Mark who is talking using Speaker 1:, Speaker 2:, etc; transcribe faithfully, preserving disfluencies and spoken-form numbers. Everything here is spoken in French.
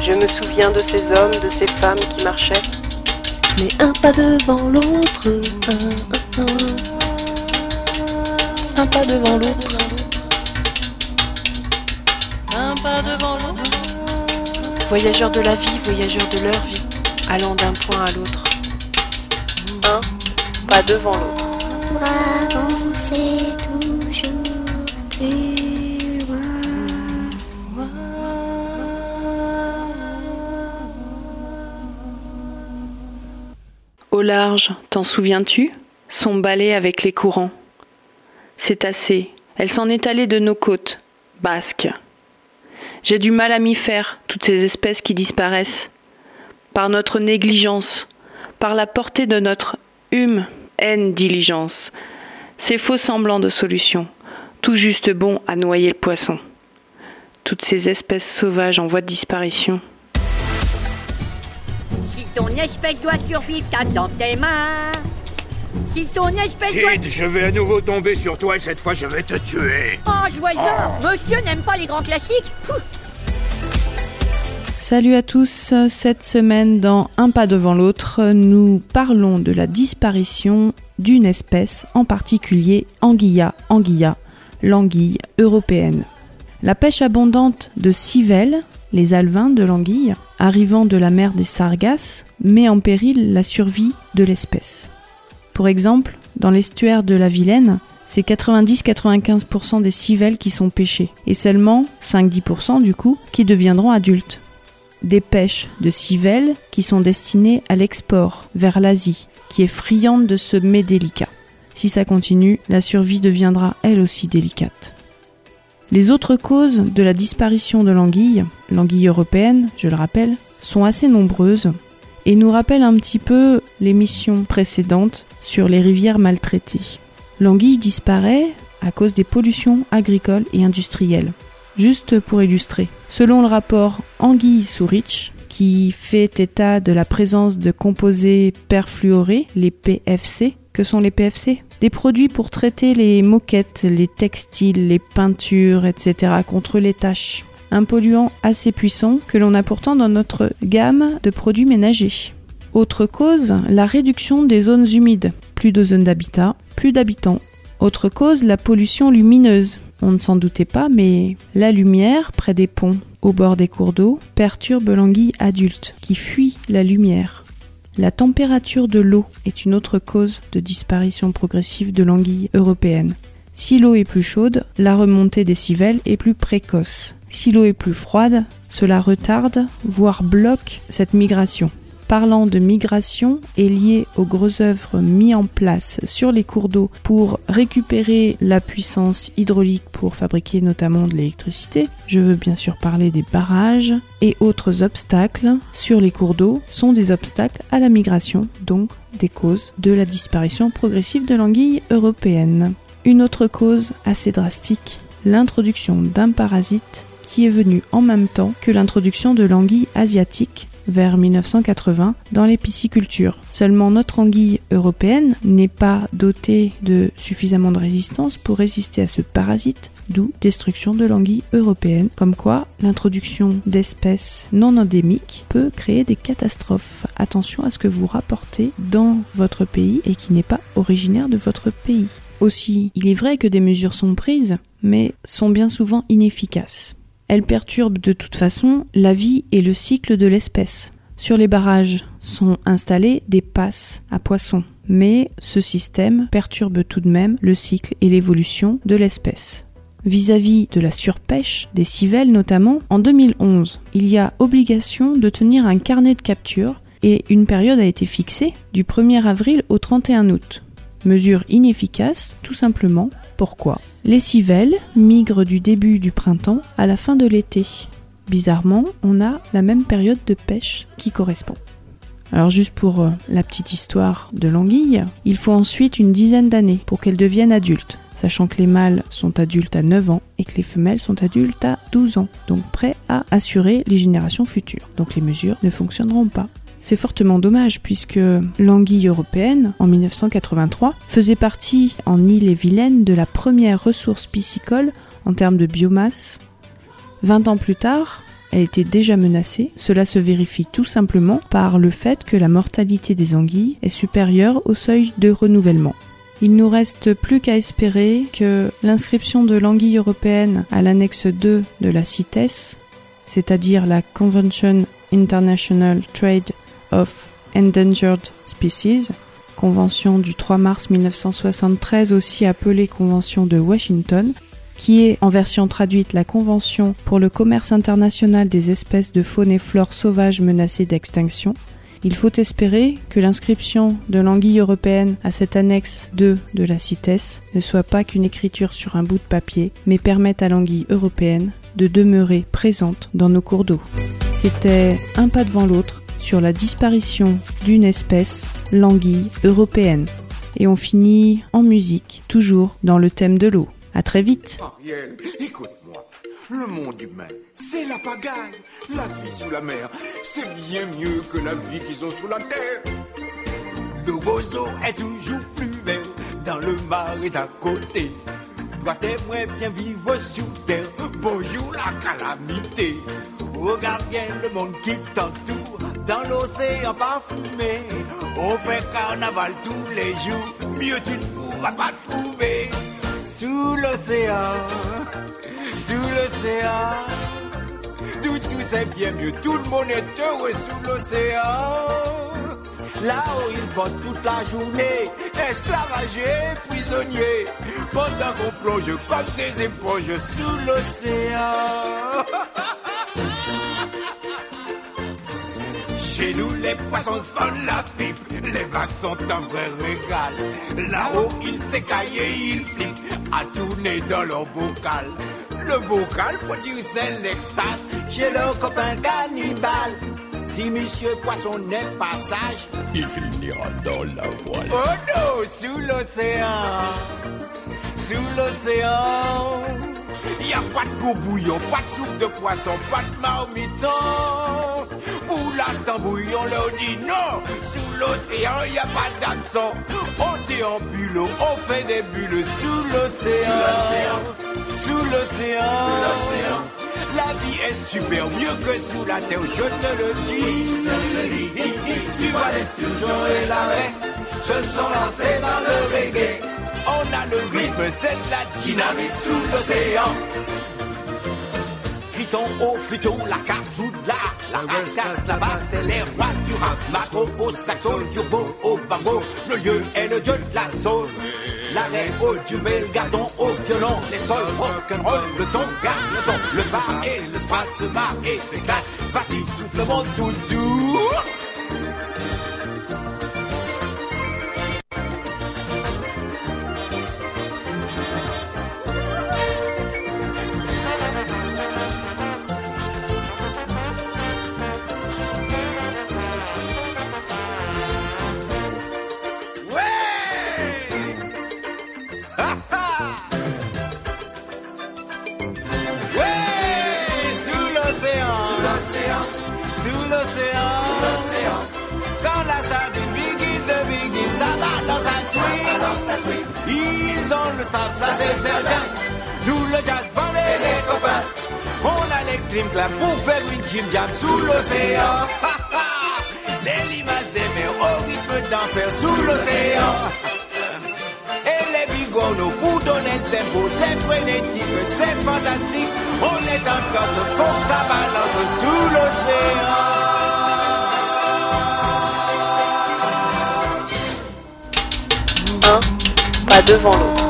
Speaker 1: Je me souviens de ces hommes, de ces femmes qui marchaient.
Speaker 2: Mais un pas devant l'autre, un, un, un, un pas devant l'autre, un pas devant l'autre.
Speaker 1: Voyageurs de la vie, voyageurs de leur vie, allant d'un point à l'autre. Un pas devant l'autre.
Speaker 3: Pour avancer toujours plus loin.
Speaker 4: Au large, t'en souviens-tu ? Son balai avec les courants. C'est assez, elle s'en est allée de nos côtes, basques. J'ai du mal à m'y faire, toutes ces espèces qui disparaissent. Par notre négligence, par la portée de notre hume, haine, diligence. Ces faux semblants de solution, tout juste bons à noyer le poisson. Toutes ces espèces sauvages en voie de disparition.
Speaker 5: Si ton espèce doit survivre, tape dans tes mains. Si ton espèce
Speaker 6: Sid,
Speaker 5: doit...
Speaker 6: je vais à nouveau tomber sur toi et cette fois je vais te tuer.
Speaker 5: Oh, joyeux
Speaker 6: Oh.
Speaker 5: Monsieur n'aime pas les grands classiques. Pouf.
Speaker 4: Salut à tous, cette semaine dans Un pas devant l'autre, nous parlons de la disparition d'une espèce, en particulier Anguilla anguilla, l'anguille européenne. La pêche abondante de civelles, les alevins de l'anguille, arrivant de la mer des Sargasses, met en péril la survie de l'espèce. Pour exemple, dans l'estuaire de la Vilaine, c'est quatre-vingt-dix à quatre-vingt-quinze pour cent des civelles qui sont pêchées, et seulement cinq à dix pour cent du coup qui deviendront adultes. Des pêches de civelles qui sont destinées à l'export vers l'Asie, qui est friande de ce mets délicat. Si ça continue, la survie deviendra elle aussi délicate. Les autres causes de la disparition de l'anguille, l'anguille européenne, je le rappelle, sont assez nombreuses et nous rappellent un petit peu l'émission précédente sur les rivières maltraitées. L'anguille disparaît à cause des pollutions agricoles et industrielles. Juste pour illustrer, selon le rapport Anguille-Sourich, qui fait état de la présence de composés perfluorés, les P F C, que sont les P F C ? Des produits pour traiter les moquettes, les textiles, les peintures, et cetera contre les taches. Un polluant assez puissant que l'on a pourtant dans notre gamme de produits ménagers. Autre cause, la réduction des zones humides. Plus de zones d'habitat, plus d'habitants. Autre cause, la pollution lumineuse. On ne s'en doutait pas, mais la lumière près des ponts, au bord des cours d'eau, perturbe l'anguille adulte, qui fuit la lumière. La température de l'eau est une autre cause de disparition progressive de l'anguille européenne. Si l'eau est plus chaude, la remontée des civelles est plus précoce. Si l'eau est plus froide, cela retarde, voire bloque cette migration. Parlant de migration est lié aux grosses œuvres mises en place sur les cours d'eau pour récupérer la puissance hydraulique pour fabriquer notamment de l'électricité. Je veux bien sûr parler des barrages et autres obstacles sur les cours d'eau sont des obstacles à la migration, donc des causes de la disparition progressive de l'anguille européenne. Une autre cause assez drastique, l'introduction d'un parasite qui est venu en même temps que l'introduction de l'anguille asiatique vers mille neuf cent quatre-vingts dans les piscicultures. Seulement notre anguille européenne n'est pas dotée de suffisamment de résistance pour résister à ce parasite, d'où destruction de l'anguille européenne. Comme quoi, l'introduction d'espèces non endémiques peut créer des catastrophes. Attention à ce que vous rapportez dans votre pays et qui n'est pas originaire de votre pays. Aussi, il est vrai que des mesures sont prises, mais sont bien souvent inefficaces. Elles perturbent de toute façon la vie et le cycle de l'espèce. Sur les barrages sont installés des passes à poissons, mais ce système perturbe tout de même le cycle et l'évolution de l'espèce. Vis-à-vis de la surpêche, des civelles notamment, en deux mille onze, il y a obligation de tenir un carnet de capture et une période a été fixée du premier avril au trente et un août. Mesure inefficace, tout simplement. Pourquoi ? Les civelles migrent du début du printemps à la fin de l'été. Bizarrement, on a la même période de pêche qui correspond. Alors juste pour euh, la petite histoire de l'anguille, il faut ensuite une dizaine d'années pour qu'elle devienne adulte, sachant que les mâles sont adultes à neuf ans et que les femelles sont adultes à douze ans, donc prêts à assurer les générations futures. Donc les mesures ne fonctionneront pas. C'est fortement dommage puisque l'anguille européenne, en mille neuf cent quatre-vingt-trois, faisait partie en Ille-et-Vilaine de la première ressource piscicole en termes de biomasse. vingt ans plus tard, elle était déjà menacée. Cela se vérifie tout simplement par le fait que la mortalité des anguilles est supérieure au seuil de renouvellement. Il nous reste plus qu'à espérer que l'inscription de l'anguille européenne à l'annexe deux de la CITES, c'est-à-dire la Convention International Trade of Endangered Species, convention du trois mars mille neuf cent soixante-treize, aussi appelée Convention de Washington, qui est en version traduite la Convention pour le commerce international des espèces de faune et flore sauvages menacées d'extinction. Il faut espérer que l'inscription de l'anguille européenne à cette annexe deux de la CITES ne soit pas qu'une écriture sur un bout de papier, mais permette à l'anguille européenne de demeurer présente dans nos cours d'eau. C'était un pas devant l'autre sur la disparition d'une espèce, l'anguille européenne. Et on finit en musique, toujours dans le thème de l'eau. À très vite.
Speaker 6: Ariel, écoute-moi. Le monde humain, c'est la pagaille. La vie sous la mer, c'est bien mieux que la vie qu'ils ont sous la terre. Le roseau est toujours plus belle dans le marais d'à côté. Toi t'aimerais bien vivre sous terre. Bonjour la calamité. Regarde bien le monde qui t'entoure. Dans l'océan parfumé, on fait carnaval tous les jours. Mieux tu ne pourras pas trouver. Sous l'océan, sous l'océan, d'où tout c'est bien mieux, tout le monde est heureux sous l'océan. Là-haut ils bossent toute la journée, esclavagés, prisonniers, pendant qu'on plonge comme des éponges sous l'océan. Chez nous, les poissons se font la pipe, les vagues sont un vrai régal. Là-haut, ils s'écaillent et ils flippent à tourner dans leur bocal. Le bocal, pour dire c'est l'extase, chez leurs copains cannibales. Si monsieur poisson n'est pas sage, il finira dans la voile. Oh non, sous l'océan, sous l'océan, y a pas de gros bouillon, pas de soupe de poisson, pas de marmiton. Pour la tambouille, on leur dit non. Sous l'océan, y a pas d'absent. On déambule, on fait des bulles sous l'océan. Sous l'océan, sous l'océan. La vie est super mieux que sous la terre, je te le dis. Tu vois les sturgeons et l'arrêt se sont lancés dans le reggae. On a le rythme, c'est de la dynamite sous l'océan. Triton, au flûton, la cajou, la, la rascasse, la basse, c'est les rois du rap. Macro, au saxo, turbo, au bango, le lieu est le dieu de la soul. L'arrêt au jumel, le gardon au violon, les sols rock'n'roll, le ton garde le ton, le bar et le sprat se marre et s'éclate. Vas-y, souffle mon doudou. Sous l'océan, quand la sardine begin de begin, ça balance à suite. Ils ont le sable, ça c'est certain. Nous le jazz band et les copains, on a les clim clam pour faire une gym jam sous l'océan. Les limaces des mers au rythme d'enfer sous l'océan. Et les bigorneaux pour donner le tempo, c'est frénétique, c'est fantastique. On est en casse, faut que ça balance sous l'océan.
Speaker 1: Un pas devant l'autre.